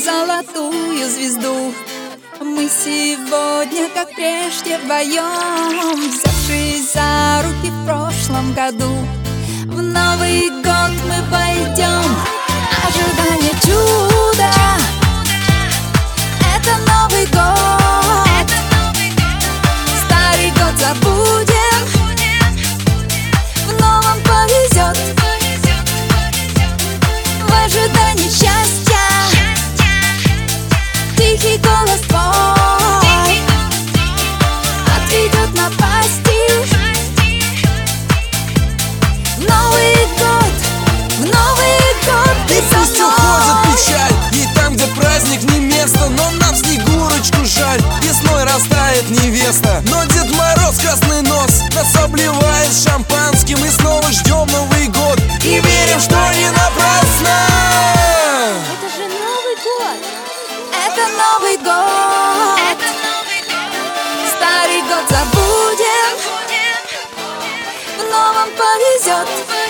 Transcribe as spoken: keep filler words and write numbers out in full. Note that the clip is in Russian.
золотую звезду. Мы сегодня, как прежде, вдвоем, взявшись за руки в прошлом году. В Новый год мы пойдем, ожидание чуда. Это Новый год, старый год забудем, в новом повезет. В ожидании счастья тихий голос твой отведет напасти. В Новый год, в Новый год ты со мной. Пусть уходит печаль, и там, где праздник, не место. Но нам Снегурочку жаль, весной растает невеста. Но Дед Мороз, красный нос, нас обливает шампанским. И снова ждем Новый год и верим, что не напрасно. Это же Новый год! Это Новый год, Это Новый год! старый год забудем, в новом повезет.